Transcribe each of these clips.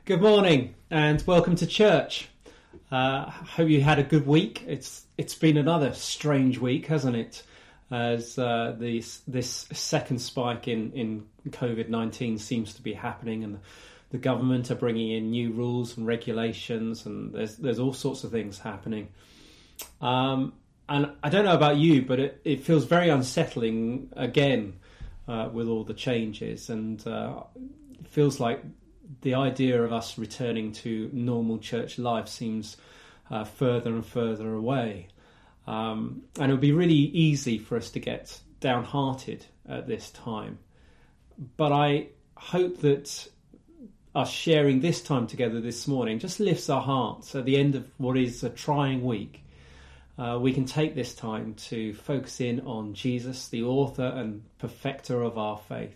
Good morning and welcome to church. Hope you had a good week. It's been another strange week, hasn't it? As this second spike in COVID-19 seems to be happening, and the government are bringing in new rules and regulations, and there's all sorts of things happening. And I don't know about you, but it feels very unsettling again with all the changes, and it feels like the idea of us returning to normal church life seems further and further away. And it would be really easy for us to get downhearted at this time. But I hope that us sharing this time together this morning just lifts our hearts at the end of what is a trying week. We can take this time to focus in on Jesus, the author and perfecter of our faith.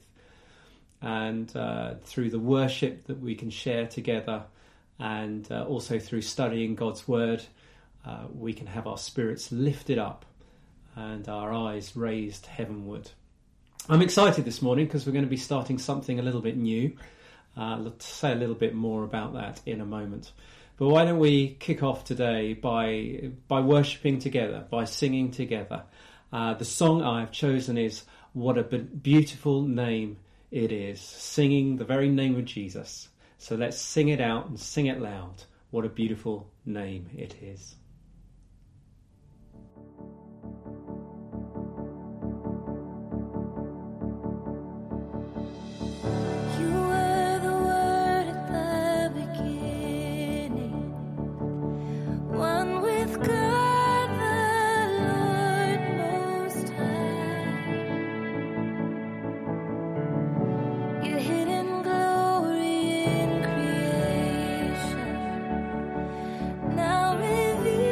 And through the worship that we can share together, and also through studying God's Word, we can have our spirits lifted up and our eyes raised heavenward. I'm excited this morning because we're going to be starting something a little bit new. I'll say a little bit more about that in a moment. But why don't we kick off today by worshipping together, by singing together. The song I've chosen is What a Beautiful Name It Is, singing the very name of Jesus. So let's sing it out and sing it loud. What a beautiful name it is. Now reveal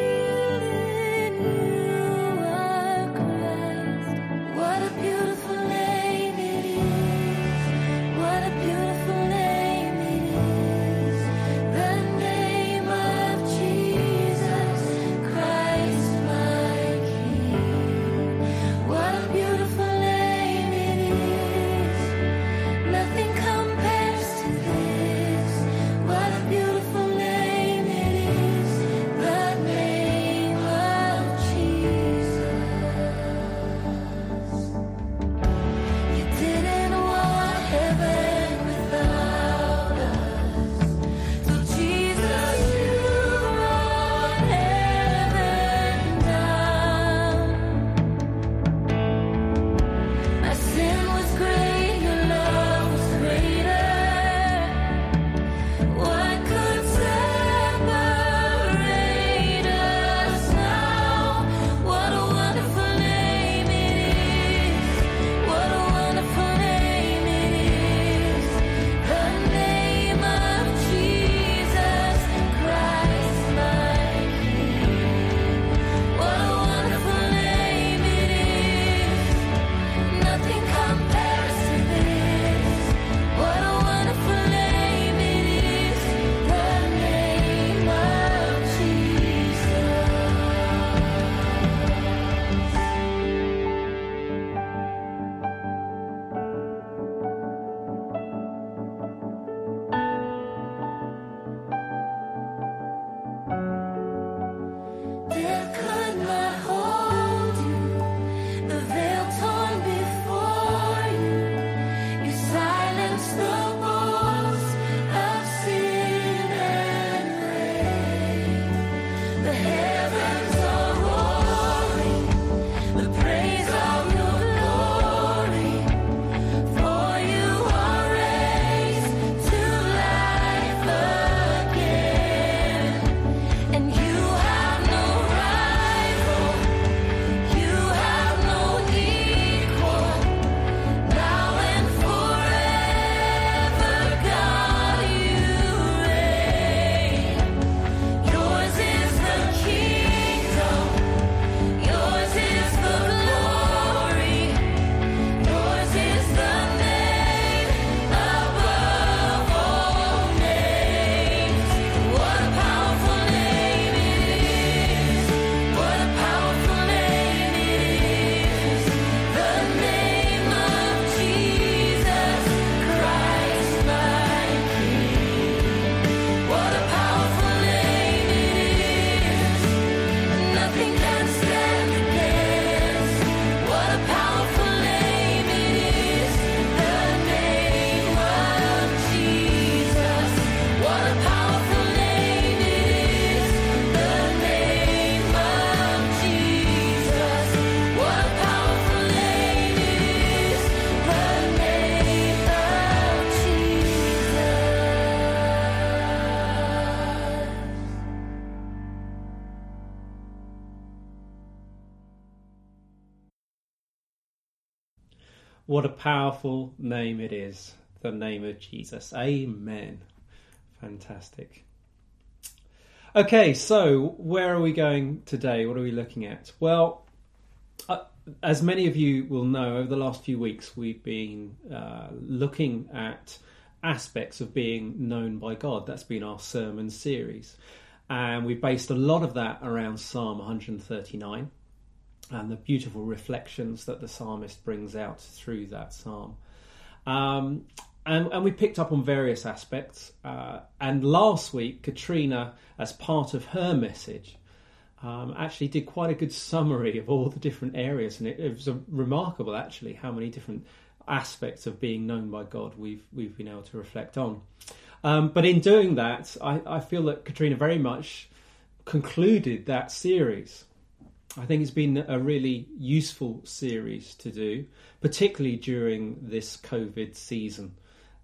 What a powerful name it is, the name of Jesus. Amen. Fantastic. Okay, so where are we going today? What are we looking at? Well, as many of you will know, over the last few weeks we've been looking at aspects of being known by God. That's been our sermon series. And we've based a lot of that around Psalm 139 and the beautiful reflections that the psalmist brings out through that psalm. And we picked up on various aspects. And last week, Katrina, as part of her message, actually did quite a good summary of all the different areas. And it was remarkable, actually, how many different aspects of being known by God we've been able to reflect on. But in doing that, I feel that Katrina very much concluded that series. I think it's been a really useful series to do, particularly during this COVID season.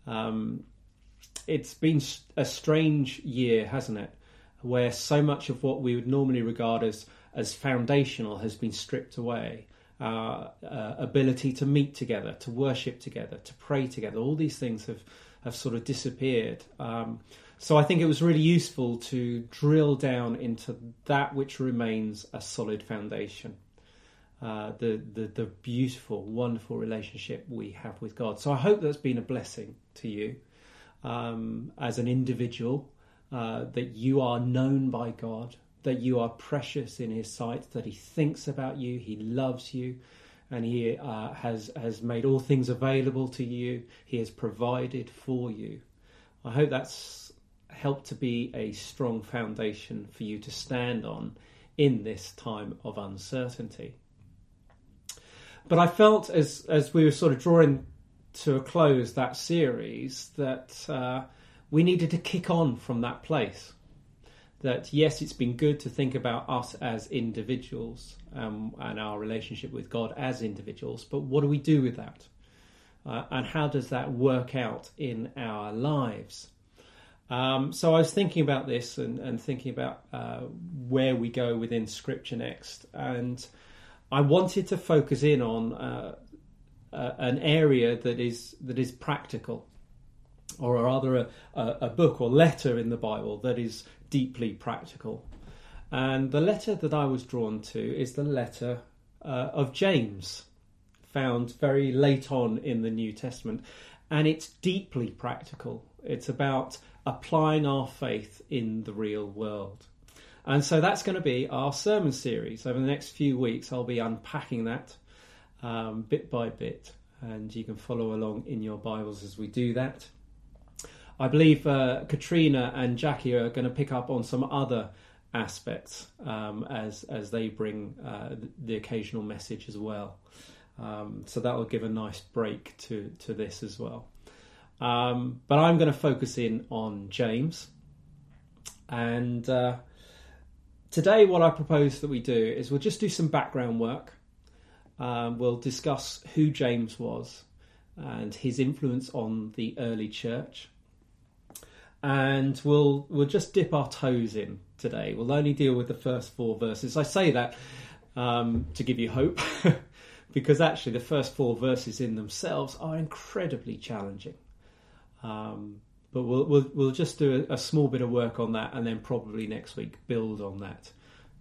It's been a strange year, hasn't it? Where so much of what we would normally regard as foundational has been stripped away. Ability to meet together, to worship together, to pray together, all these things have sort of disappeared. So I think it was really useful to drill down into that which remains a solid foundation. The beautiful, wonderful relationship we have with God. So I hope that's been a blessing to you as an individual, that you are known by God, that you are precious in his sight, that he thinks about you, he loves you, and he has made all things available to you. He has provided for you. I hope that's helped to be a strong foundation for you to stand on in this time of uncertainty. But I felt as we were sort of drawing to a close that series that we needed to kick on from that place. That yes, it's been good to think about us as individuals and our relationship with God as individuals, but what do we do with that? And how does that work out in our lives? So I was thinking about this and thinking about where we go within Scripture next. And I wanted to focus in on an area that is practical, or rather a book or letter in the Bible that is deeply practical. And the letter that I was drawn to is the letter of James, found very late on in the New Testament. And it's deeply practical. It's about applying our faith in the real world. And so that's going to be our sermon series. Over the next few weeks, I'll be unpacking that bit by bit. And you can follow along in your Bibles as we do that. I believe Katrina and Jackie are going to pick up on some other aspects as they bring the occasional message as well. So that will give a nice break to this as well. But I'm going to focus in on James. And today what I propose that we do is we'll just do some background work. We'll discuss who James was and his influence on the early church. And we'll just dip our toes in today. We'll only deal with the first 4 verses. I say that to give you hope, because actually the first 4 verses in themselves are incredibly challenging. But we'll just do a small bit of work on that, and then probably next week build on that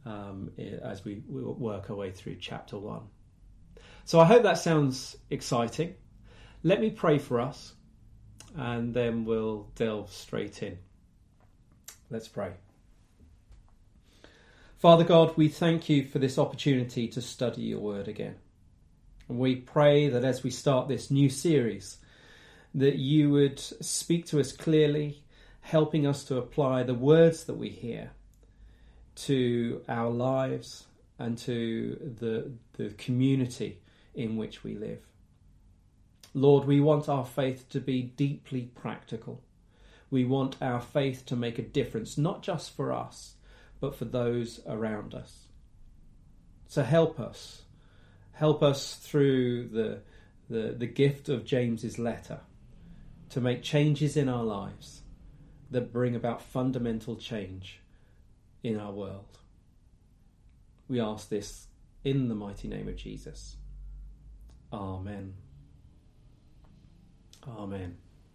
as we work our way through chapter 1. So I hope that sounds exciting. Let me pray for us, and then we'll delve straight in. Let's pray. Father God, we thank you for this opportunity to study your word again. And we pray that as we start this new series, that you would speak to us clearly, helping us to apply the words that we hear to our lives and to the community in which we live. Lord, we want our faith to be deeply practical. We want our faith to make a difference, not just for us, but for those around us. So help us through the gift of James's letter to make changes in our lives that bring about fundamental change in our world. We ask this in the mighty name of Jesus. Amen. Amen.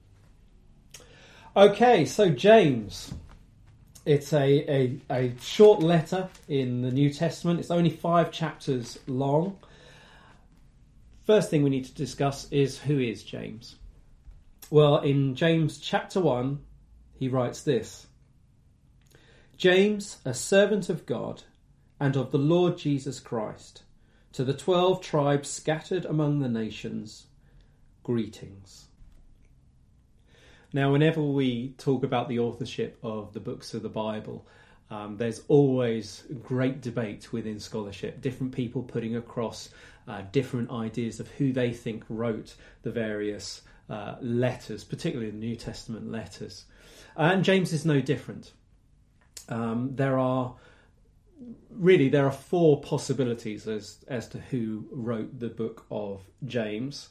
Okay, so James. It's a short letter in the New Testament. It's only 5 chapters long. First thing we need to discuss is, who is James? Well, in James chapter 1, he writes this: James, a servant of God and of the Lord Jesus Christ, to the 12 tribes scattered among the nations, greetings. Now, whenever we talk about the authorship of the books of the Bible, there's always great debate within scholarship, different people putting across different ideas of who they think wrote the various letters, particularly the New Testament letters. And James is no different. There are 4 possibilities as to who wrote the book of James.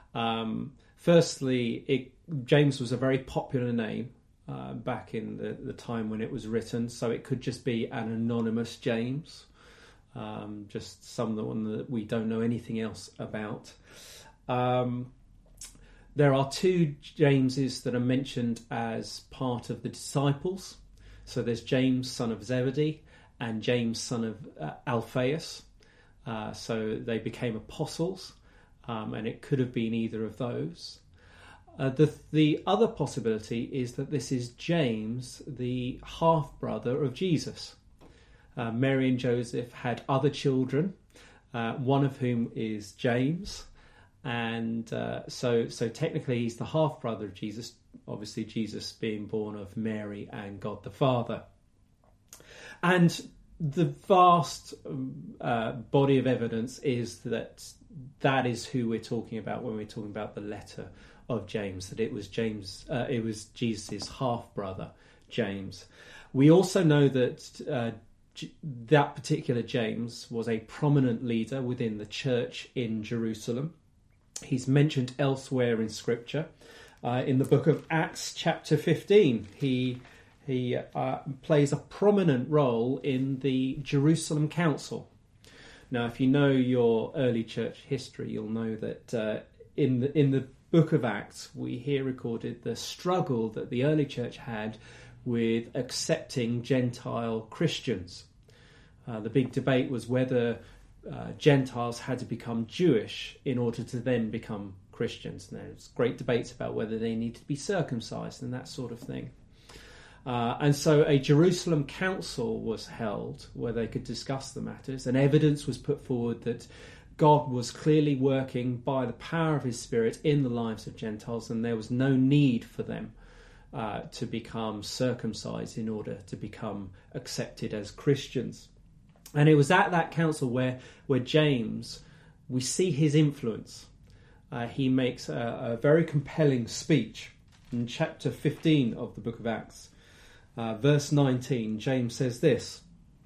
Firstly, James was a very popular name back in the time when it was written, so it could just be an anonymous James, just someone that we don't know anything else about. There are 2 Jameses that are mentioned as part of the disciples. So there's James, son of Zebedee, and James, son of Alphaeus. So they became apostles. And it could have been either of those. The other possibility is that this is James, the half-brother of Jesus. Mary and Joseph had other children, one of whom is James. And so technically he's the half-brother of Jesus, obviously Jesus being born of Mary and God the Father. And the vast body of evidence is that is who we're talking about when we're talking about the letter of James, that it was Jesus' half-brother, James. We also know that that particular James was a prominent leader within the church in Jerusalem. He's mentioned elsewhere in Scripture. In the book of Acts chapter 15, he plays a prominent role in the Jerusalem Council. Now, if you know your early church history, you'll know that in the book of Acts, we hear recorded the struggle that the early church had with accepting Gentile Christians. The big debate was whether Gentiles had to become Jewish in order to then become Christians. And there's great debates about whether they need to be circumcised and that sort of thing. And so a Jerusalem council was held where they could discuss the matters, and evidence was put forward that God was clearly working by the power of his Spirit in the lives of Gentiles, and there was no need for them to become circumcised in order to become accepted as Christians. And it was at that council where James, we see his influence. He makes a very compelling speech in chapter 15 of the book of Acts. Verse 19, James says this: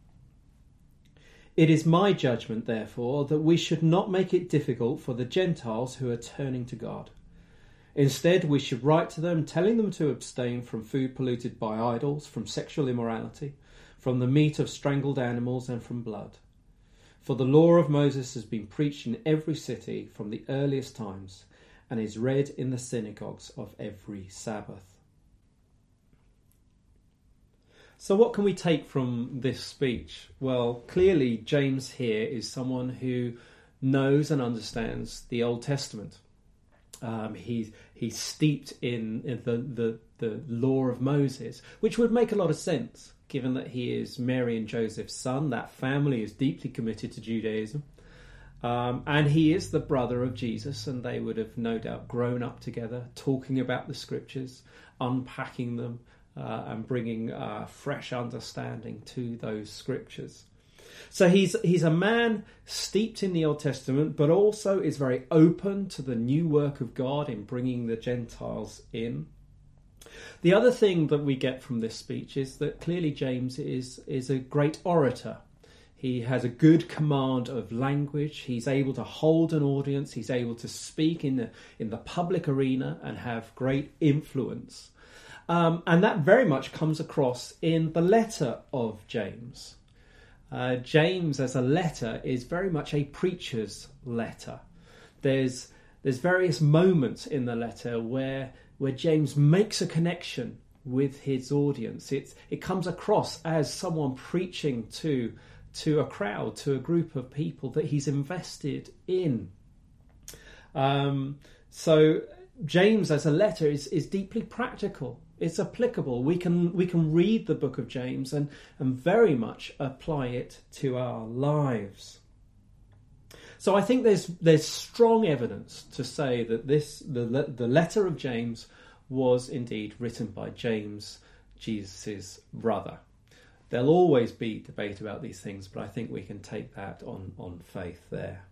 "It is my judgment, therefore, that we should not make it difficult for the Gentiles who are turning to God. Instead, we should write to them, telling them to abstain from food polluted by idols, from sexual immorality, from the meat of strangled animals, and from blood. For the law of Moses has been preached in every city from the earliest times, and is read in the synagogues of every Sabbath." So what can we take from this speech? Well, clearly James here is someone who knows and understands the Old Testament. He's steeped in the law of Moses, which would make a lot of sense, given that he is Mary and Joseph's son. That family is deeply committed to Judaism. And he is the brother of Jesus, and they would have no doubt grown up together, talking about the scriptures, unpacking them, and bringing fresh understanding to those scriptures. So he's a man steeped in the Old Testament, but also is very open to the new work of God in bringing the Gentiles in. The other thing that we get from this speech is that clearly James is a great orator. He has a good command of language. He's able to hold an audience. He's able to speak in the public arena and have great influence. And that very much comes across in the letter of James. James as a letter is very much a preacher's letter. There's there's various moments in the letter where James makes a connection with his audience. It comes across as someone preaching to a crowd, to a group of people that he's invested in. So James as a letter is deeply practical. It's applicable. We can read the book of James and very much apply it to our lives. So I think there's strong evidence to say that the letter of James was indeed written by James, Jesus' brother. There'll always be debate about these things, but I think we can take that on faith there.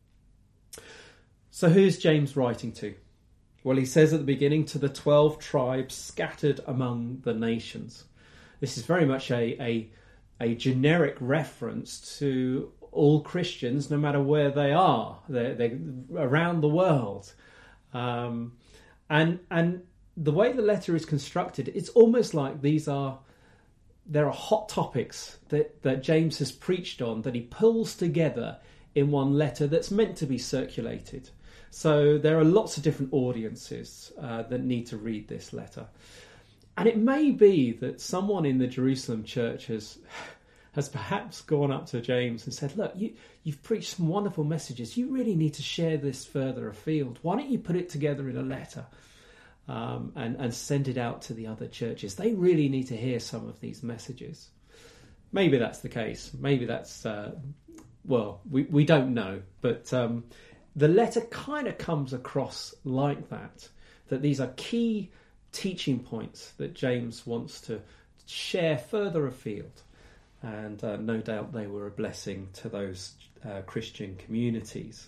So who's James writing to? Well, he says at the beginning, to the 12 tribes scattered among the nations. This is very much a generic reference to all Christians, no matter where they are. They're around the world. And the way the letter is constructed, it's almost like there are hot topics that James has preached on that he pulls together in one letter that's meant to be circulated. So there are lots of different audiences that need to read this letter. And it may be that someone in the Jerusalem church has perhaps gone up to James and said, look, you've preached some wonderful messages. You really need to share this further afield. Why don't you put it together in a letter and send it out to the other churches? They really need to hear some of these messages. Maybe that's the case. Maybe that's, we don't know. But the letter kind of comes across like that these are key teaching points that James wants to share further afield. And no doubt they were a blessing to those Christian communities.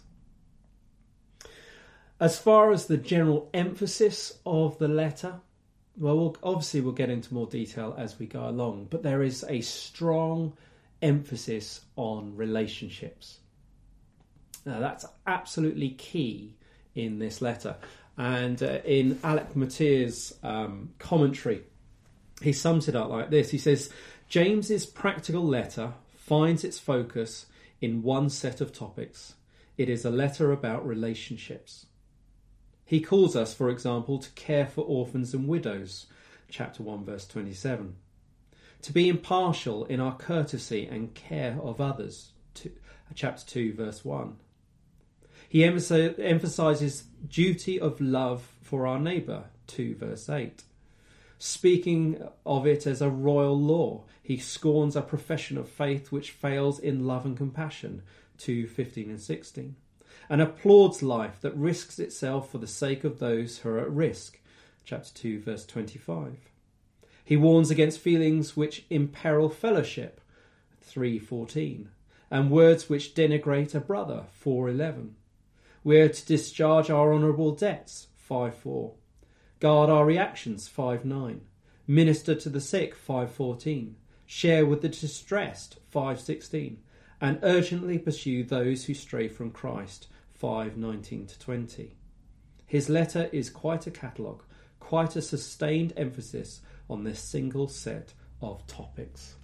As far as the general emphasis of the letter, well, we'll get into more detail as we go along, but there is a strong emphasis on relationships. Now, that's absolutely key in this letter. And in Alec Motier's commentary, he sums it up like this. He says, James's practical letter finds its focus in one set of topics. It is a letter about relationships. He calls us, for example, to care for orphans and widows, chapter 1, verse 27. To be impartial in our courtesy and care of others, chapter 2, verse 1. He emphasises duty of love for our neighbour, 2 verse 8. Speaking of it as a royal law, he scorns a profession of faith which fails in love and compassion, 2:15 and 16, and applauds life that risks itself for the sake of those who are at risk, chapter 2 verse 25. He warns against feelings which imperil fellowship, 3:14, and words which denigrate a brother, 4:11. We are to discharge our honourable debts, 5:4. Guard our reactions, 5:9. Minister to the sick, 5:14. Share with the distressed, 5:16. And urgently pursue those who stray from Christ, 5:19 to 20. His letter is quite a catalogue, quite a sustained emphasis on this single set of topics.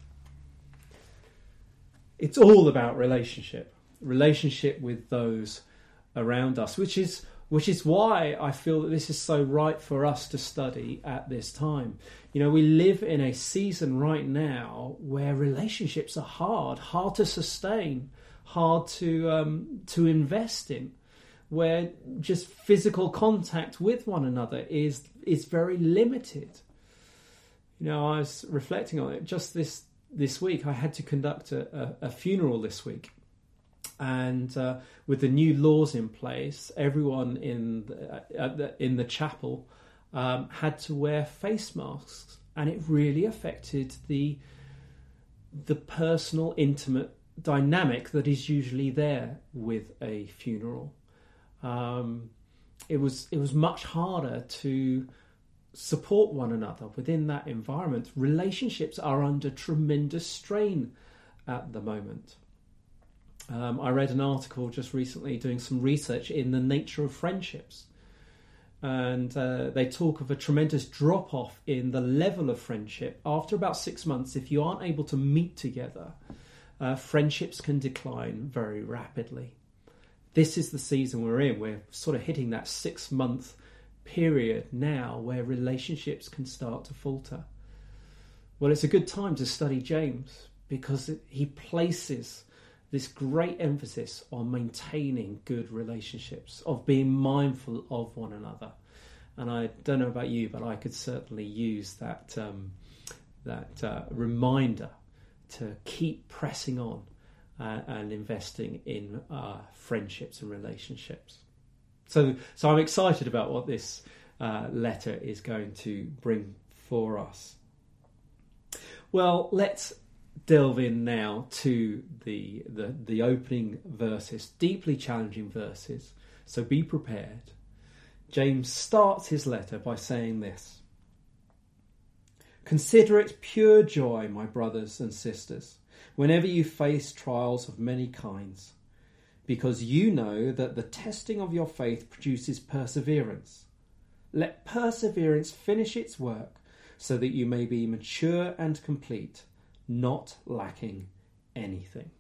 It's all about relationship with those around us, which is why I feel that this is so right for us to study at this time. You know, we live in a season right now where relationships are hard to sustain, hard to invest in, where just physical contact with one another is very limited. You know, I was reflecting on it just this week. I had to conduct a funeral this week. And with the new laws in place, everyone in the chapel had to wear face masks, and it really affected the personal, intimate dynamic that is usually there with a funeral. It was much harder to support one another within that environment. Relationships are under tremendous strain at the moment. I read an article just recently doing some research in the nature of friendships. And they talk of a tremendous drop-off in the level of friendship. After about 6 months, if you aren't able to meet together, friendships can decline very rapidly. this is the season we're in. We're sort of hitting that 6-month period now where relationships can start to falter. Well, it's a good time to study James because he places this great emphasis on maintaining good relationships, of being mindful of one another. And I don't know about you, but I could certainly use that reminder to keep pressing on and investing in friendships and relationships. So I'm excited about what this letter is going to bring for us. Well, let's delve in now to the opening verses, deeply challenging verses. So be prepared. James starts his letter by saying this: "Consider it pure joy, my brothers and sisters, whenever you face trials of many kinds, because you know that the testing of your faith produces perseverance. Let perseverance finish its work, so that you may be mature and complete, not lacking anything."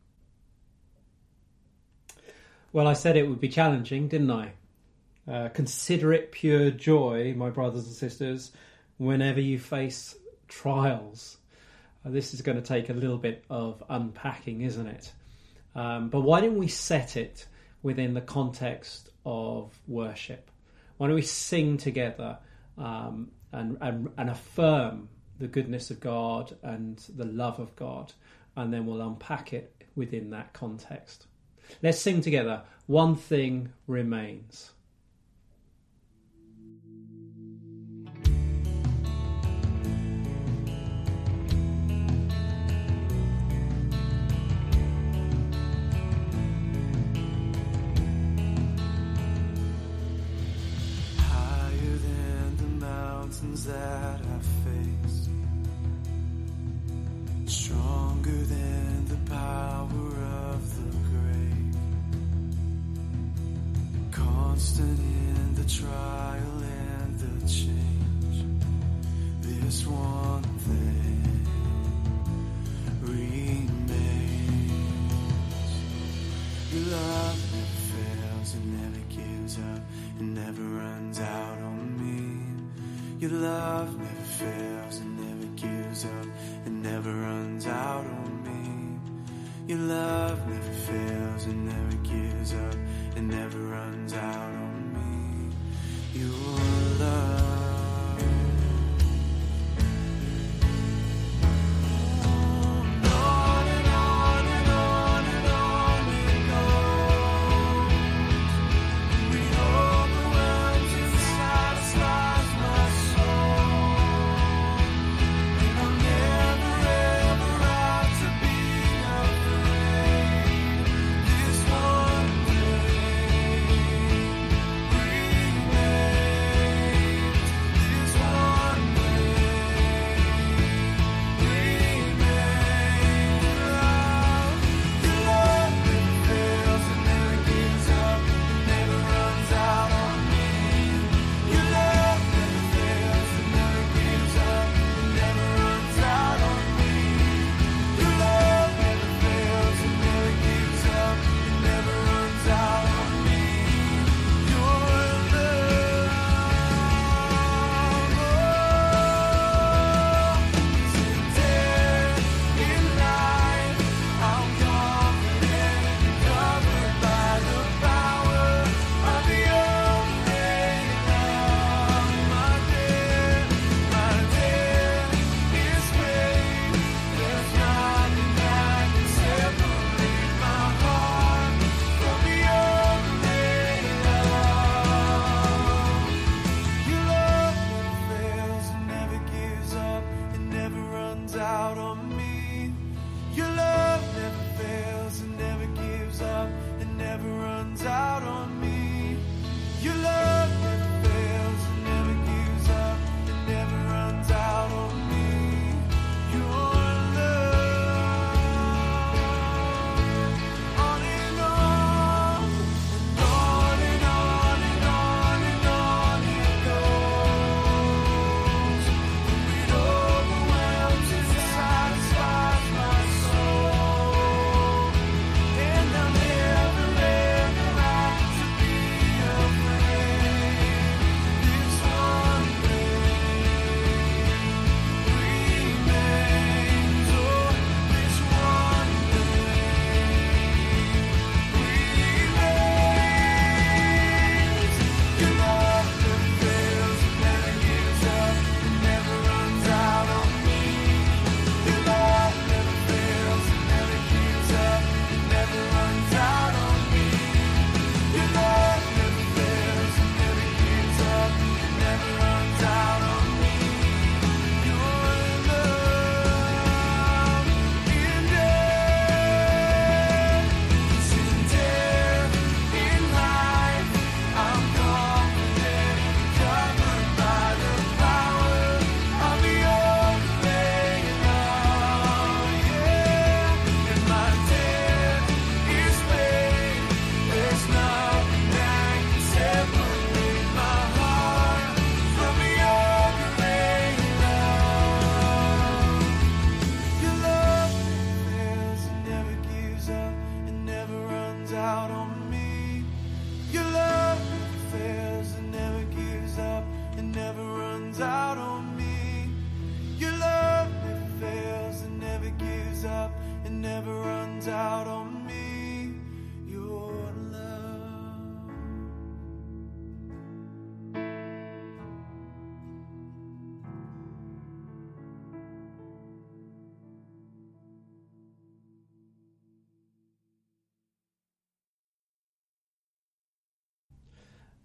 Well, I said it would be challenging, didn't I? Consider it pure joy, my brothers and sisters, whenever you face trials. This is going to take a little bit of unpacking, isn't it? But why don't we set it within the context of worship? Why don't we sing together and affirm the goodness of God and the love of God, and then we'll unpack it within that context. Let's sing together. One Thing Remains. That I face, stronger than the power of the grave, constant in the trial and the change. This one thing remains: your love never fails, it never gives up, it never runs out on me. Your love never fails, it never gives up, it never runs out on me. Your love never fails, it never gives up, it never runs out on me. Your love.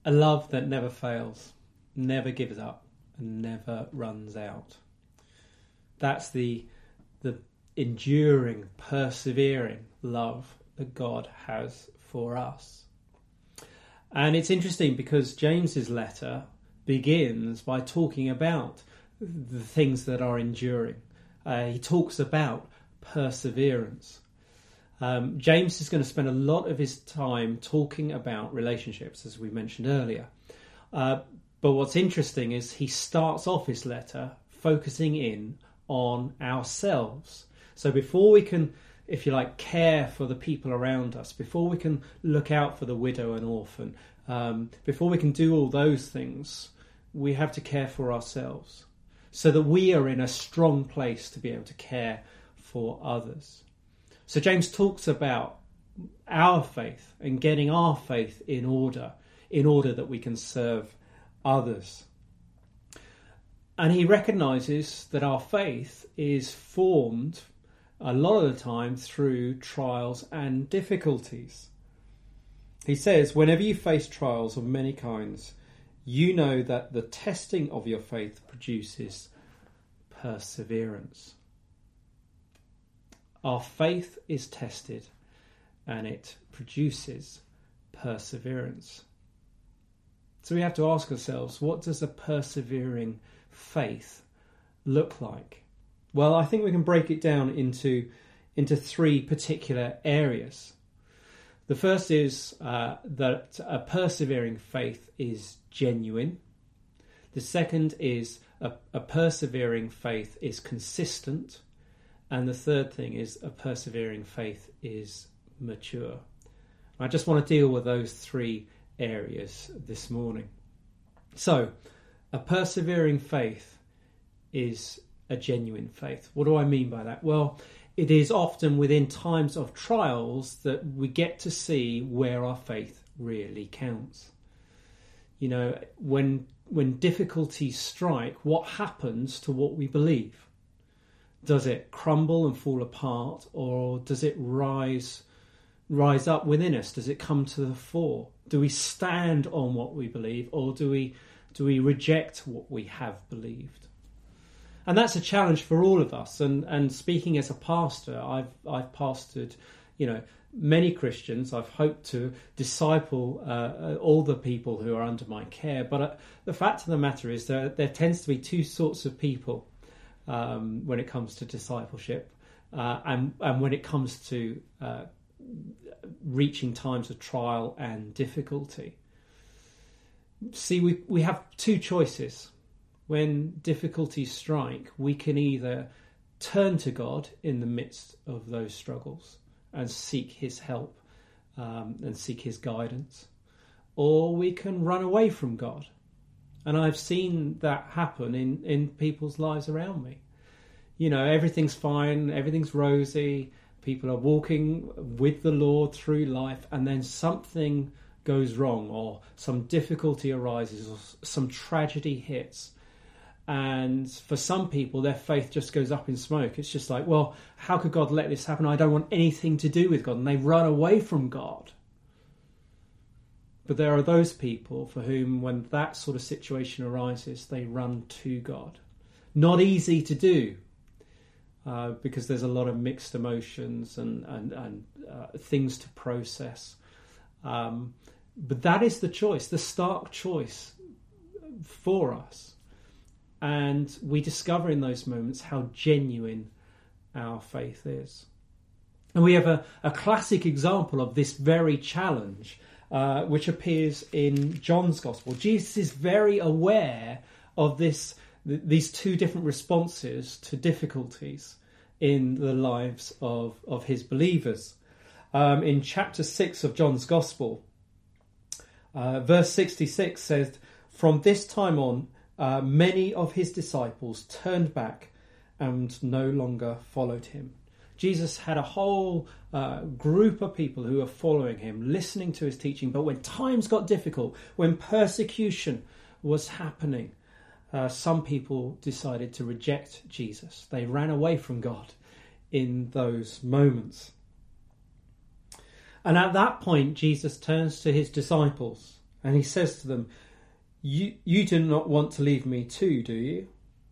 A love that never fails, never gives up, and never runs out. That's the enduring, persevering love that God has for us. And it's interesting because James's letter begins by talking about the things that are enduring. He talks about perseverance. James is going to spend a lot of his time talking about relationships, as we mentioned earlier. But what's interesting is he starts off his letter focusing in on ourselves. So before we can, if you like, care for the people around us, before we can look out for the widow and orphan, before we can do all those things, we have to care for ourselves so that we are in a strong place to be able to care for others. So James talks about our faith and getting our faith in order that we can serve others. And he recognises that our faith is formed a lot of the time through trials and difficulties. He says, whenever you face trials of many kinds, you know that the testing of your faith produces perseverance. Our faith is tested and it produces perseverance. So we have to ask ourselves, what does a persevering faith look like? Well, I think we can break it down into three particular areas. The first is that a persevering faith is genuine. The second is a persevering faith is consistent. And the third thing is a persevering faith is mature. I just want to deal with those three areas this morning. So, a persevering faith is a genuine faith. What do I mean by that? Well, it is often within times of trials that we get to see where our faith really counts. You know, when difficulties strike, what happens to what we believe? Does it crumble and fall apart, or does it rise up within us? Does it come to the fore? Do we stand on what we believe, or do we reject what we have believed? And that's a challenge for all of us. And speaking as a pastor, I've pastored, many Christians. I've hoped to disciple all the people who are under my care. But the fact of the matter is there tends to be two sorts of people when it comes to discipleship, and when it comes to reaching times of trial and difficulty. See, we have two choices. When difficulties strike, we can either turn to God in the midst of those struggles and seek his help and seek his guidance, or we can run away from God. And I've seen that happen in people's lives around me. Everything's fine, everything's rosy, people are walking with the Lord through life, and then something goes wrong, or some difficulty arises, or some tragedy hits. And for some people, their faith just goes up in smoke. It's just like, well, how could God let this happen? I don't want anything to do with God. And they run away from God. But there are those people for whom, when that sort of situation arises, they run to God. Not easy to do, because there's a lot of mixed emotions and things to process. But that is the choice, the stark choice for us. And we discover in those moments how genuine our faith is. And we have a classic example of this very challenge, which appears in John's Gospel. Jesus is very aware of these two different responses to difficulties in the lives of his believers. In chapter 6 of John's Gospel, verse 66 says, "From this time on, many of his disciples turned back and no longer followed him." Jesus had a whole group of people who were following him, listening to his teaching. But when times got difficult, when persecution was happening, some people decided to reject Jesus. They ran away from God in those moments. And at that point, Jesus turns to his disciples And he says to them, You do not want to leave me too, do you?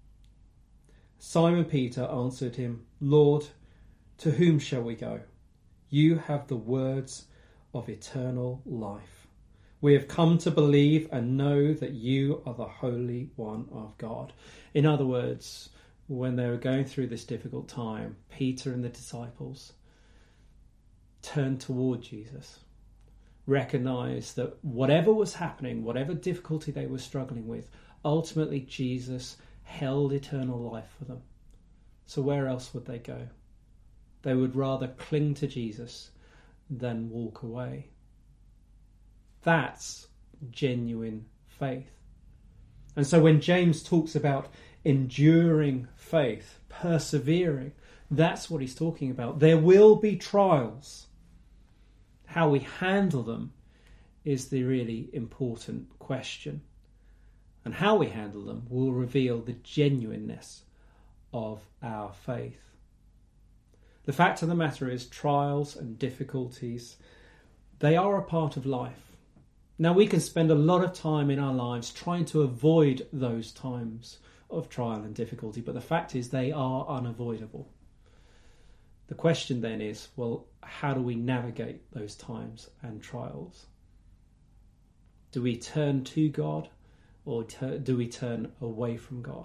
Simon Peter answered him, Lord, to whom shall we go? You have the words of eternal life. We have come to believe and know that you are the Holy One of God. In other words, when they were going through this difficult time, Peter and the disciples turned toward Jesus, recognized that whatever was happening, whatever difficulty they were struggling with, ultimately Jesus held eternal life for them. So where else would they go? They would rather cling to Jesus than walk away. That's genuine faith. And so when James talks about enduring faith, persevering, that's what he's talking about. There will be trials. How we handle them is the really important question. And how we handle them will reveal the genuineness of our faith. The fact of the matter is, trials and difficulties, they are a part of life. Now, we can spend a lot of time in our lives trying to avoid those times of trial and difficulty, but the fact is they are unavoidable. The question then is, well, how do we navigate those times and trials? Do we turn to God, or do we turn away from God?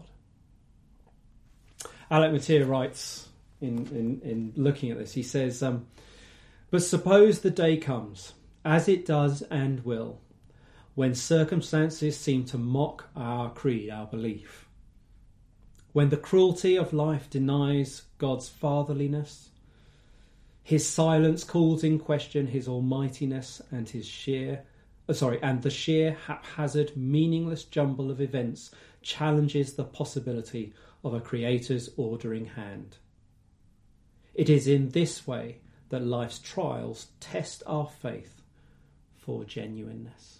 Alec Motyer writes in looking at this, he says, but suppose the day comes, as it does and will, when circumstances seem to mock our creed, our belief, when the cruelty of life denies God's fatherliness, his silence calls in question his almightiness and the sheer haphazard, meaningless jumble of events challenges the possibility of a creator's ordering hand. It is in this way that life's trials test our faith for genuineness.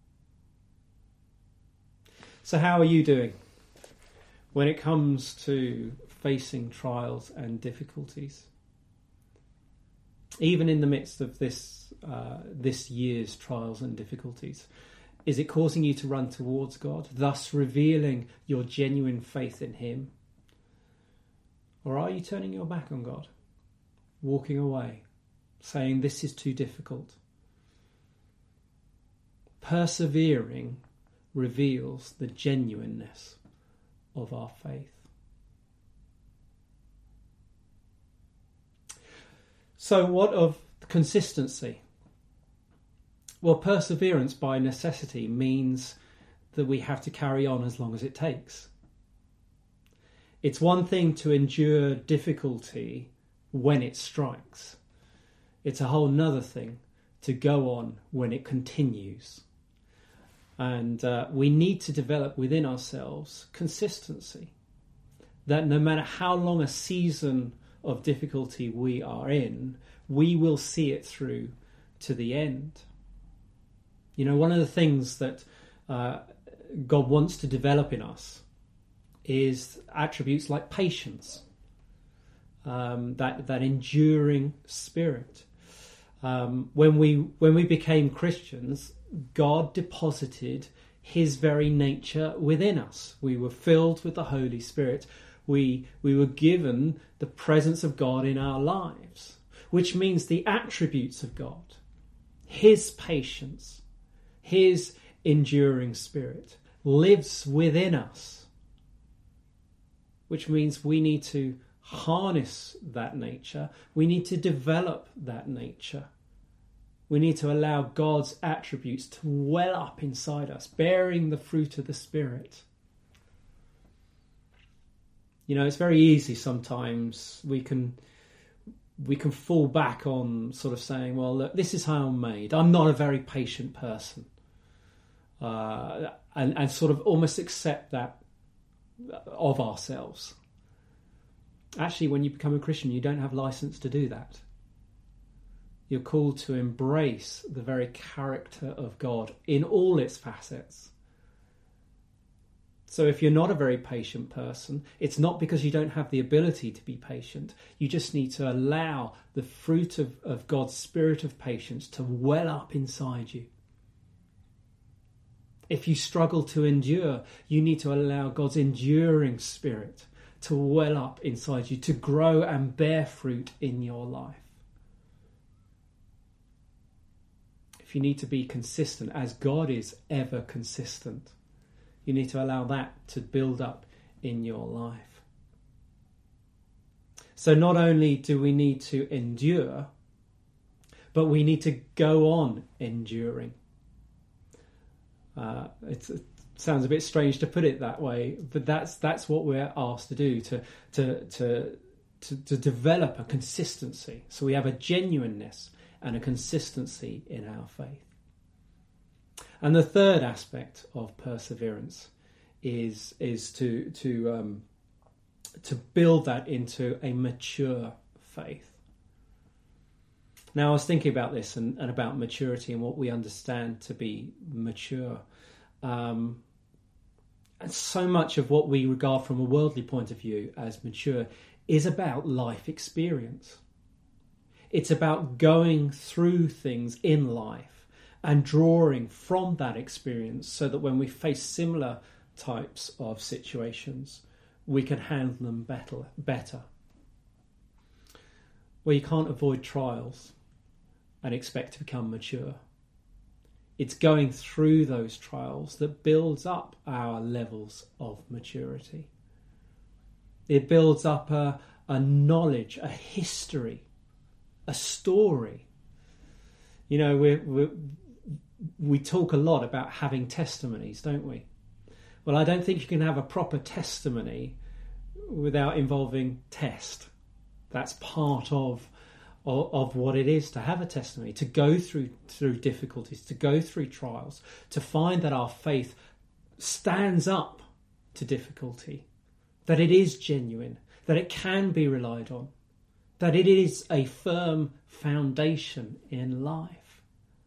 So how are you doing when it comes to facing trials and difficulties? Even in the midst of this year's trials and difficulties, is it causing you to run towards God, thus revealing your genuine faith in him? Or are you turning your back on God, walking away, saying this is too difficult? Persevering reveals the genuineness of our faith. So what of consistency? Well, perseverance by necessity means that we have to carry on as long as it takes. It's one thing to endure difficulty when it strikes. It's a whole nother thing to go on when it continues. And we need to develop within ourselves consistency. That no matter how long a season of difficulty we are in, we will see it through to the end. You know, one of the things that God wants to develop in us is attributes like patience, that enduring spirit. When we became Christians, God deposited his very nature within us. We were filled with the Holy Spirit. We were given the presence of God in our lives, which means the attributes of God, his patience, his enduring spirit lives within us, which means we need to harness that nature. We need to develop that nature. We need to allow God's attributes to well up inside us, bearing the fruit of the Spirit. You know, it's very easy sometimes. We can fall back on sort of saying, well, look, this is how I'm made. I'm not a very patient person. And sort of almost accept that of ourselves. Actually, when you become a Christian, you don't have license to do that. You're called to embrace the very character of God in all its facets. So if you're not a very patient person, it's not because you don't have the ability to be patient. You just need to allow the fruit of God's spirit of patience to well up inside you. If you struggle to endure, you need to allow God's enduring spirit to well up inside you, to grow and bear fruit in your life. If you need to be consistent, as God is ever consistent, you need to allow that to build up in your life. So not only do we need to endure, but we need to go on enduring. It sounds a bit strange to put it that way, but that's what we're asked to do, to develop a consistency. So we have a genuineness and a consistency in our faith. And the third aspect of perseverance is to build that into a mature faith. Now, I was thinking about this and about maturity and what we understand to be mature. And so much of what we regard from a worldly point of view as mature is about life experience. It's about going through things in life and drawing from that experience so that when we face similar types of situations, we can handle them better. Well, you can't avoid trials and expect to become mature. It's going through those trials that builds up our levels of maturity. It builds up a knowledge, a history, a story. You know, we talk a lot about having testimonies, don't we? Well, I don't think you can have a proper testimony without involving test. That's part of what it is to have a testimony, to go through difficulties, to go through trials, to find that our faith stands up to difficulty, that it is genuine, that it can be relied on, that it is a firm foundation in life.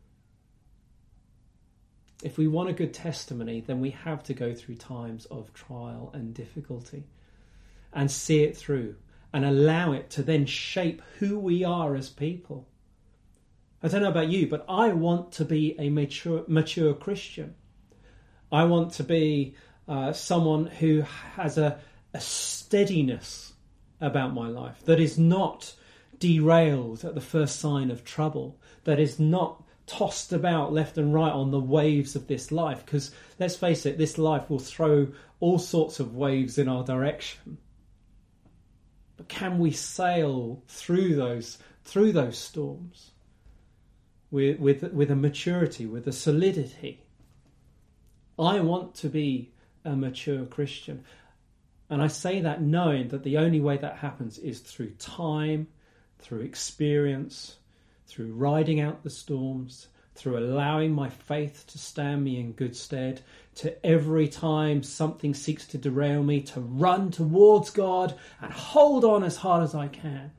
If we want a good testimony, then we have to go through times of trial and difficulty and see it through and allow it to then shape who we are as people. I don't know about you, but I want to be a mature Christian. I want to be someone who has a steadiness about my life, that is not derailed at the first sign of trouble, that is not tossed about left and right on the waves of this life. Because let's face it, this life will throw all sorts of waves in our direction. But can we sail through those storms with a maturity, with a solidity? I want to be a mature Christian. And I say that knowing that the only way that happens is through time, through experience, through riding out the storms, through allowing my faith to stand me in good stead, to every time something seeks to derail me, to run towards God and hold on as hard as I can.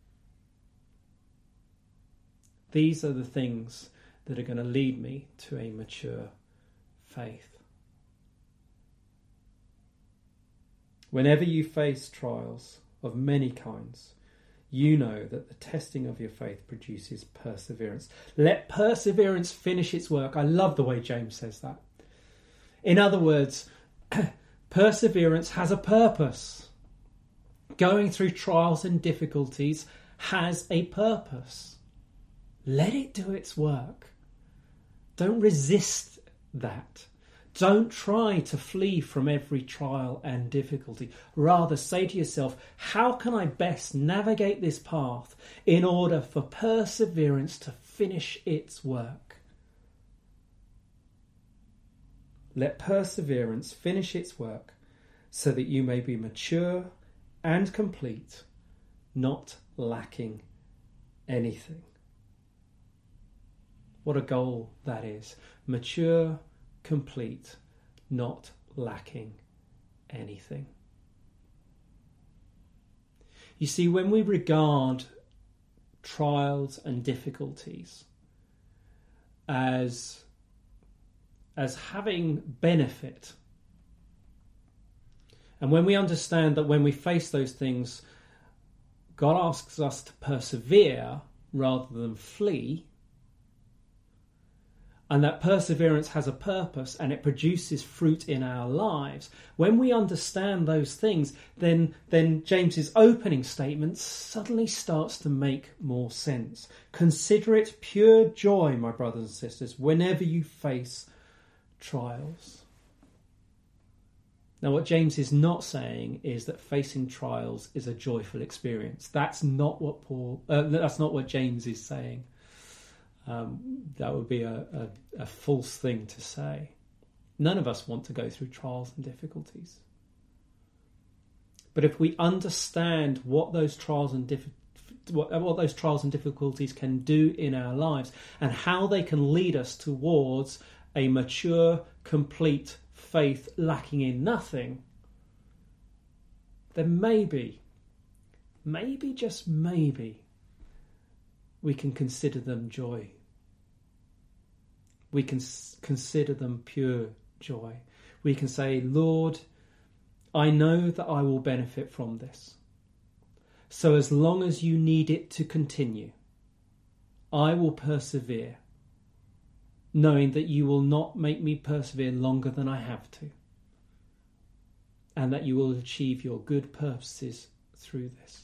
These are the things that are going to lead me to a mature faith. Whenever you face trials of many kinds, you know that the testing of your faith produces perseverance. Let perseverance finish its work. I love the way James says that. In other words, perseverance has a purpose. Going through trials and difficulties has a purpose. Let it do its work. Don't resist that. Don't try to flee from every trial and difficulty. Rather, say to yourself, how can I best navigate this path in order for perseverance to finish its work? Let perseverance finish its work so that you may be mature and complete, not lacking anything. What a goal that is. Mature, complete, not lacking anything. You see, when we regard trials and difficulties as having benefit, and when we understand that when we face those things, God asks us to persevere rather than flee, and that perseverance has a purpose and it produces fruit in our lives. When we understand those things, then James's opening statement suddenly starts to make more sense. Consider it pure joy, my brothers and sisters, whenever you face trials. Now, what James is not saying is that facing trials is a joyful experience. That's not what James is saying. That would be a false thing to say. None of us want to go through trials and difficulties. But if we understand what those trials and difficulties can do in our lives and how they can lead us towards a mature, complete faith lacking in nothing, then maybe, just maybe, we can consider them joy. We can consider them pure joy. We can say, Lord, I know that I will benefit from this. So as long as you need it to continue, I will persevere, knowing that you will not make me persevere longer than I have to, and that you will achieve your good purposes through this.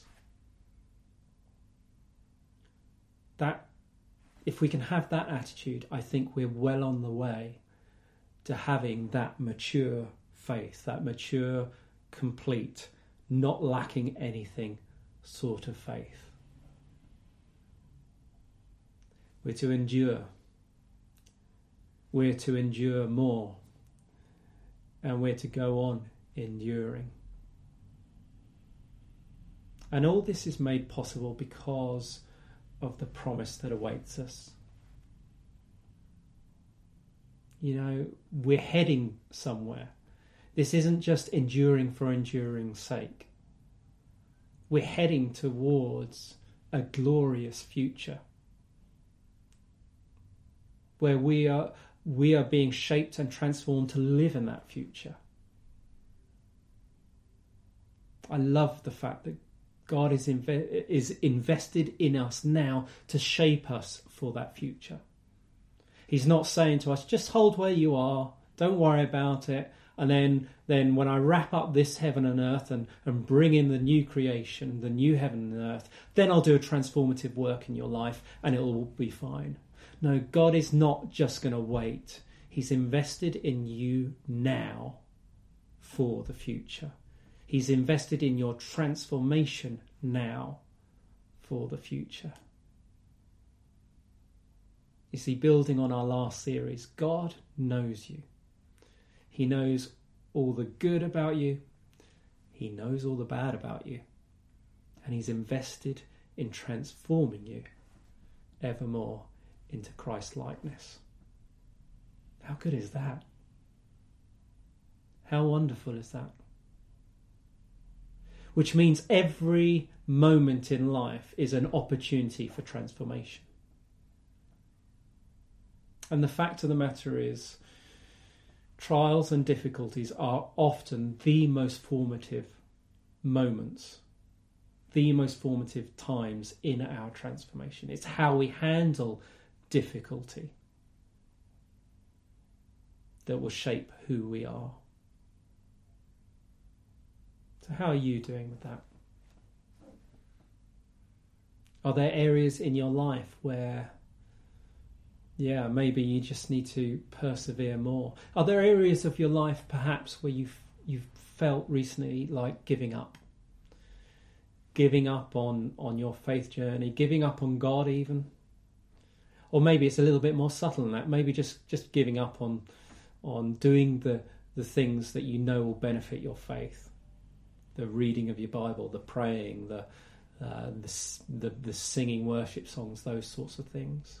That, if we can have that attitude, I think we're well on the way to having that mature faith, that mature, complete, not lacking anything sort of faith. We're to endure. We're to endure more. And we're to go on enduring. And all this is made possible because of the promise that awaits us. You know, we're heading somewhere. This isn't just enduring for enduring's sake. We're heading towards a glorious future where we are being shaped and transformed to live in that future. I love the fact that God is invested in us now to shape us for that future. He's not saying to us, just hold where you are, don't worry about it, and then when I wrap up this heaven and earth and bring in the new creation, the new heaven and earth, then I'll do a transformative work in your life and it'll all be fine. No, God is not just going to wait. He's invested in you now for the future. He's invested in your transformation now for the future. You see, building on our last series, God knows you. He knows all the good about you. He knows all the bad about you. And he's invested in transforming you evermore into Christ-likeness. How good is that? How wonderful is that? Which means every moment in life is an opportunity for transformation. And the fact of the matter is, trials and difficulties are often the most formative moments, the most formative times in our transformation. It's how we handle difficulty that will shape who we are. So how are you doing with that? Are there areas in your life where, maybe you just need to persevere more? Are there areas of your life perhaps where you've felt recently like giving up? Giving up on your faith journey, giving up on God even? Or maybe it's a little bit more subtle than that. Maybe just giving up on doing the things that you know will benefit your faith. The reading of your Bible, the praying, the singing worship songs, those sorts of things.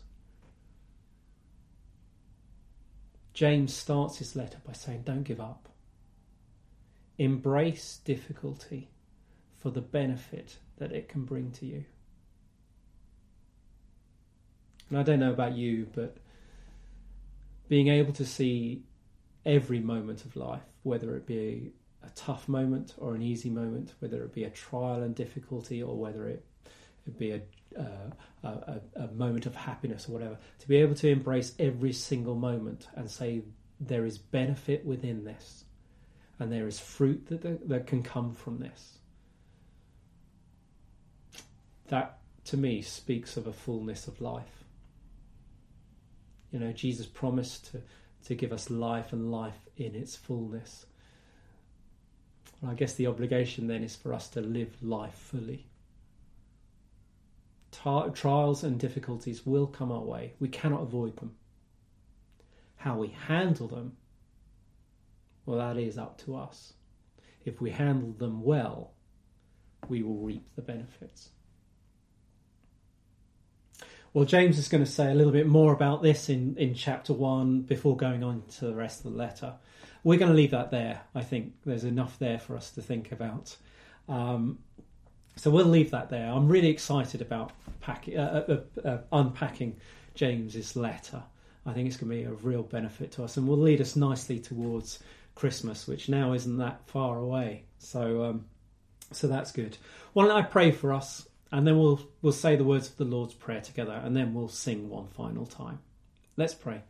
James starts his letter by saying, don't give up. Embrace difficulty for the benefit that it can bring to you. And I don't know about you, but being able to see every moment of life, whether it be a tough moment or an easy moment, whether it be a trial and difficulty or whether it it'd be a moment of happiness or whatever, to be able to embrace every single moment and say there is benefit within this and there is fruit that can come from this. That, to me, speaks of a fullness of life. You know, Jesus promised to give us life and life in its fullness. And I guess the obligation then is for us to live life fully. Trials and difficulties will come our way. We cannot avoid them. How we handle them, well, that is up to us. If we handle them well, we will reap the benefits. Well, James is going to say a little bit more about this in chapter 1 before going on to the rest of the letter. We're going to leave that there. I think there's enough there for us to think about. So we'll leave that there. I'm really excited about unpacking James's letter. I think it's going to be a real benefit to us and will lead us nicely towards Christmas, which now isn't that far away. So that's good. Why don't I pray for us, and then we'll say the words of the Lord's Prayer together, and then we'll sing one final time. Let's pray.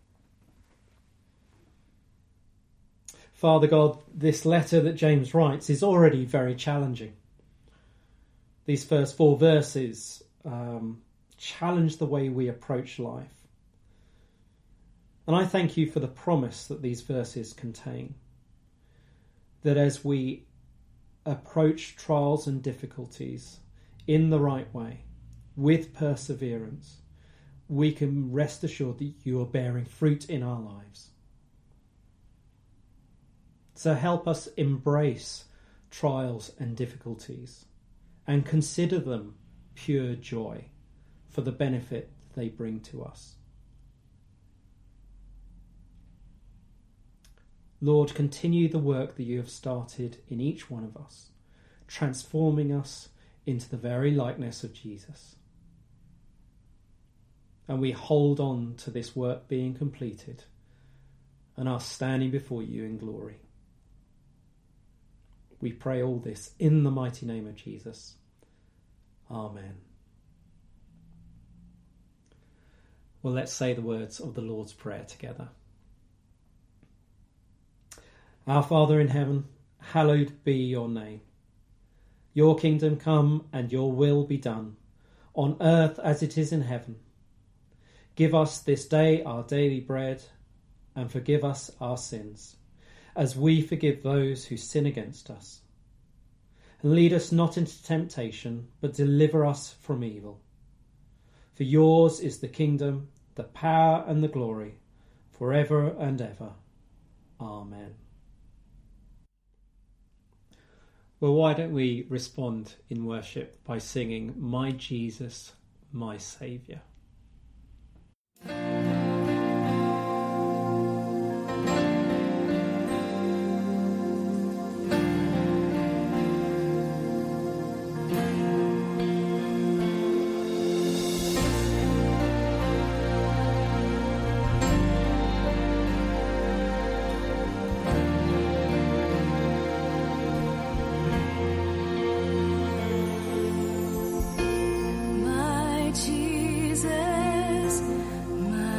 Father God, this letter that James writes is already very challenging. These first 4 verses challenge the way we approach life. And I thank you for the promise that these verses contain. That as we approach trials and difficulties in the right way, with perseverance, we can rest assured that you are bearing fruit in our lives. So help us embrace trials and difficulties and consider them pure joy for the benefit they bring to us. Lord, continue the work that you have started in each one of us, transforming us into the very likeness of Jesus. And we hold on to this work being completed and are standing before you in glory. We pray all this in the mighty name of Jesus. Amen. Well, let's say the words of the Lord's Prayer together. Our Father in heaven, hallowed be your name. Your kingdom come and your will be done, on earth as it is in heaven. Give us this day our daily bread, and forgive us our sins, as we forgive those who sin against us. And lead us not into temptation, but deliver us from evil. For yours is the kingdom, the power and the glory, forever and ever. Amen. Well, why don't we respond in worship by singing My Jesus, My Saviour? My Jesus, my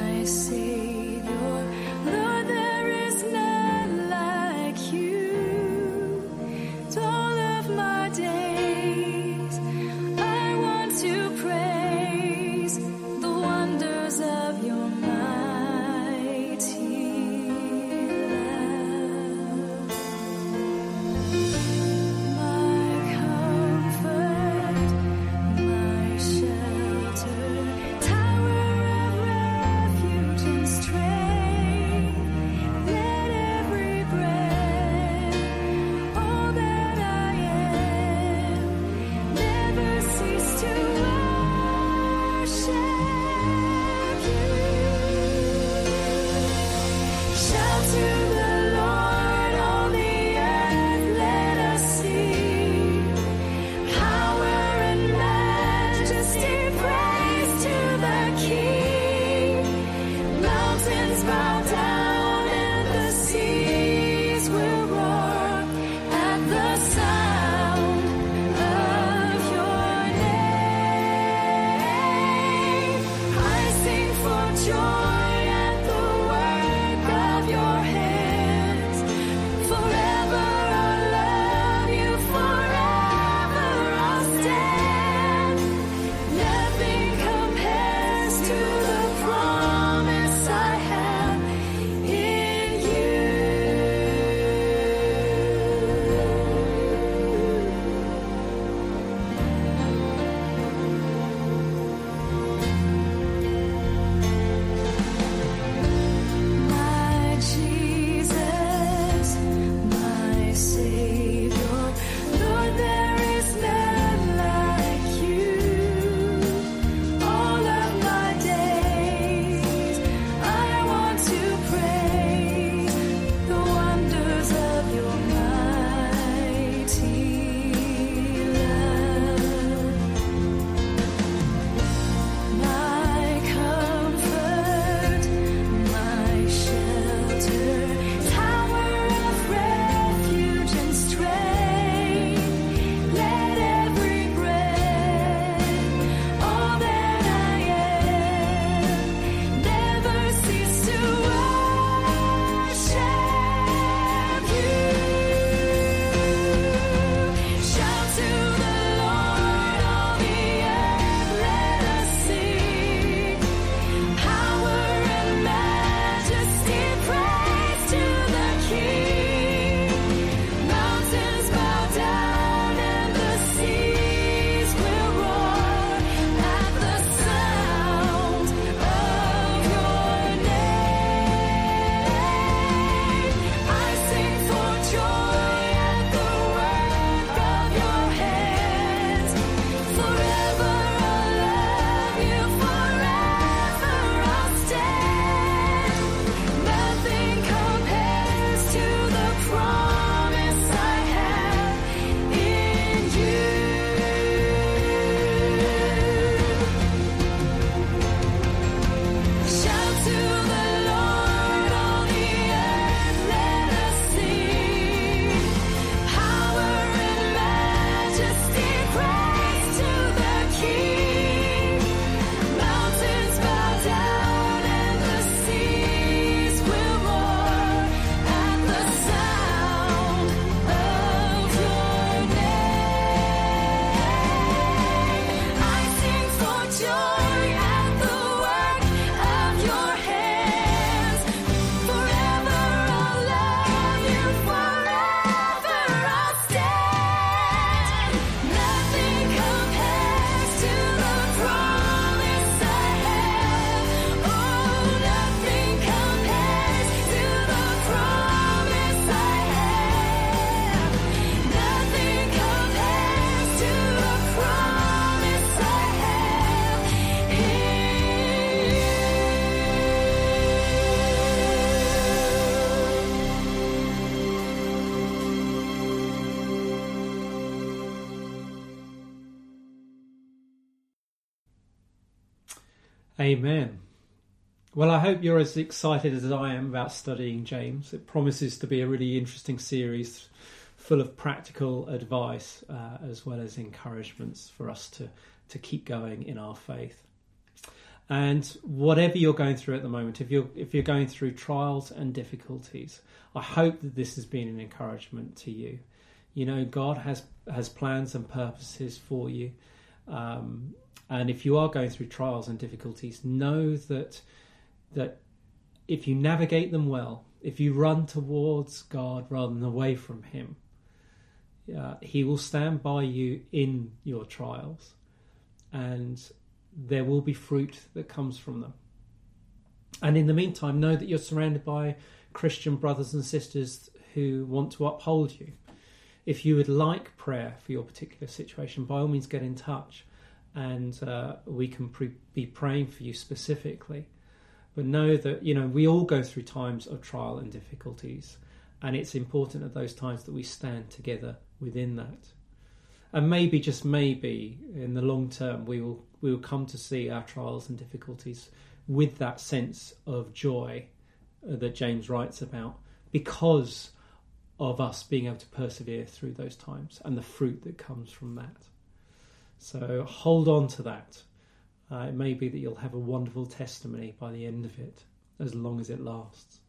Amen. Well, I hope you're as excited as I am about studying James. It promises to be a really interesting series full of practical advice as well as encouragements for us to keep going in our faith. And whatever you're going through at the moment, if you're going through trials and difficulties, I hope that this has been an encouragement to you. You know, God has plans and purposes for you. And if you are going through trials and difficulties, know that if you navigate them well, if you run towards God rather than away from him, he will stand by you in your trials, and there will be fruit that comes from them. And in the meantime, know that you're surrounded by Christian brothers and sisters who want to uphold you. If you would like prayer for your particular situation, by all means get in touch, and we can be praying for you specifically. But know that, you know, we all go through times of trial and difficulties, and it's important at those times that we stand together within that. And maybe, just maybe, in the long term, we will come to see our trials and difficulties with that sense of joy that James writes about, because of us being able to persevere through those times and the fruit that comes from that. So hold on to that. It may be that you'll have a wonderful testimony by the end of it, as long as it lasts.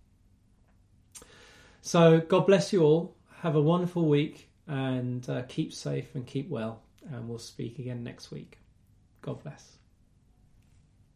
So God bless you all. Have a wonderful week, and keep safe and keep well. And we'll speak again next week. God bless.